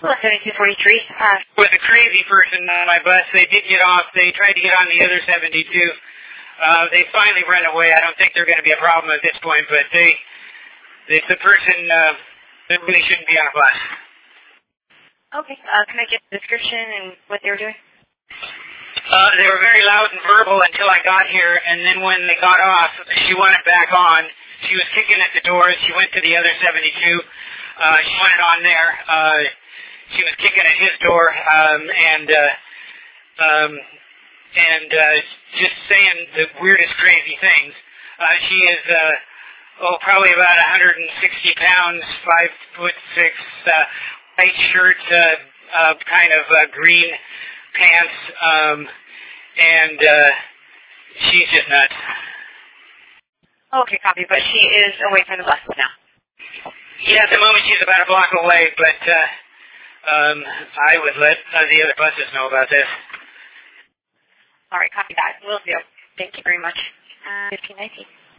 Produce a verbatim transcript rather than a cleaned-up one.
seventy-two forty-three. Uh, with a crazy person on my bus. They did get off. They tried to get on the other seventy-two. Uh, they finally ran away. I don't think they're going to be a problem at this point, but they, it's a person uh, that really shouldn't be on a bus. Okay. Uh, can I get the description and what they were doing? Uh, they were very loud and verbal until I got here, and then when they got off, she wanted back on. She was kicking at the doors. She went to the other seventy-two. Uh, she wanted on there. Uh, she was kicking at his door, um, and uh, um, and uh, just saying the weirdest, crazy things. Uh, she is, uh, oh, probably about one hundred sixty pounds, five foot six, uh, white shirt, uh, uh, kind of uh, green pants, um, and uh, she's just nuts. Okay, copy, but she is away from the bus now. Yeah, at the moment she's about a block away, but uh, um, I would let uh, the other buses know about this. All right, copy that. Will do. Thank you very much. Uh, fifteen nineteen.